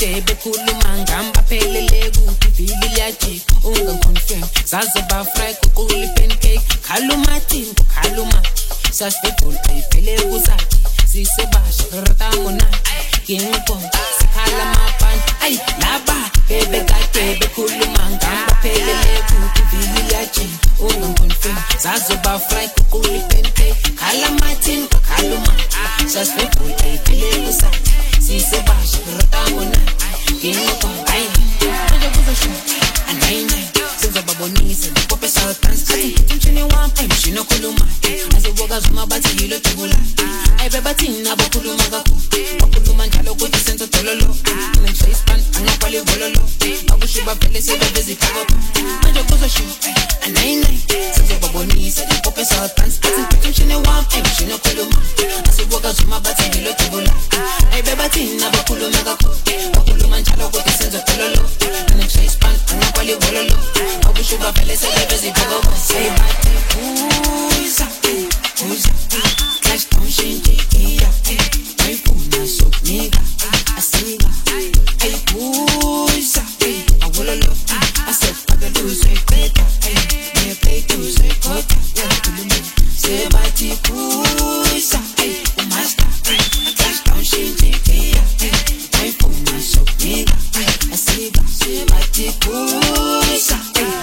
Bebekade bekhuluma ngihamba phelele kuphi vili liyajika ungaconfirm zazoba fry kuquli pancake khaluma tinko khaluma suspectful ayiphele kusathi sisebasha ratamona kingo sikhala mapani ay laba bebekade bekhuluma ngihamba phelele kuphi vili liyajika ungaconfirm zazoba fry kuquli pancake khaluma tinko khaluma suspectful ayiphele kusathi sisebasha ratamona kingo ay manje kuzosho anayina babonisa pope saltans mchini wampa mshino kuluma aziwoga zuma bathi yilo tubula ay bebathina bokuluma kakhulu bokuluma njalo kuthi senzo dololo ngisho span angakwali vololo akushiba phele sebeveza ikhaba manje kuzosho anayina babonisa pope saltans mchini wampa mshino kuluma aziwoga zuma bathi yilo tubula ay bebathina bokuluma kakhulu bokuluma njalo kuthi senzo dololo ngisho span angakwali vololo Sugar fella say they busy go say bate uza cash don't change yeah my phone na so nigga asiga ay uza I will love I said I got lose it better me play to say cut say bate uza master cash don't change yeah my phone na so nigga asiga say bate uza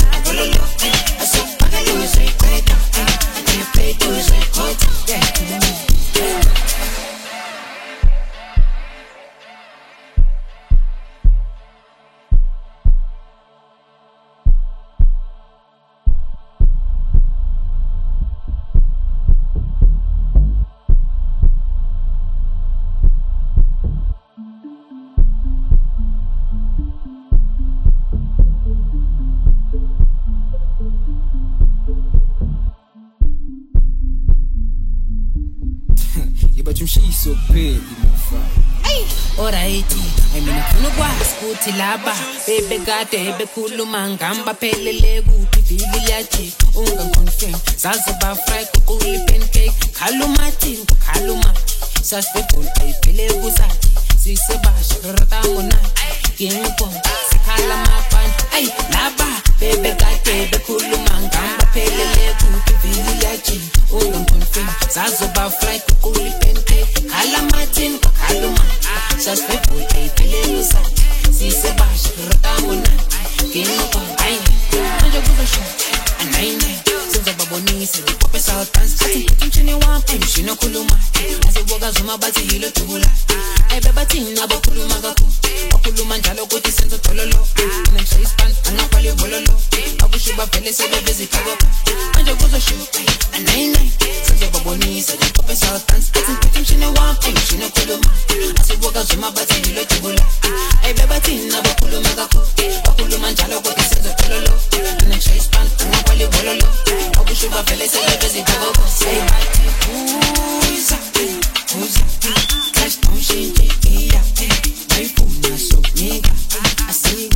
so big, alright, I mean akuna kwasikuthi laba bebekade bekhuluma ngihamba phelele kuphi vili liyajika ungaconfirm zazoba fry kuquli pancake khaluma tinko khaluma suspectful ayiphele kusathi sisebasha ratamona kingo sikhala mapani ay laba bebekade bekhuluma ngihamba phelele kuphi vili liyajika ungaconfirm zazoba fry kuquli pancake khaluma tinko khaluma suspectful ayiphele kusathi sisebasha ratamona kingo ay manje kuzosho anayina babonisa pope saltans mchini wampa mshino kuluma aziwoga zuma bathi yilo tubula ay bebathina bokuluma kakhulu bokuluma njalo kuthi senzo dololo ngisho ispan angakwali vololo akushiba phele sebeveza ikhaba manje kuzosho anayina babonisa pope saltans mchini wampa mshino kuluma aziwoga zuma bathi yilo tubula ay bebathina bokuluma kakhulu bokuluma njalo kuthi senzo dololo ngisho ispan angakwali vololo Sugar fella say they busy go say bate uza cash don't change yeah my phone na so nigga I see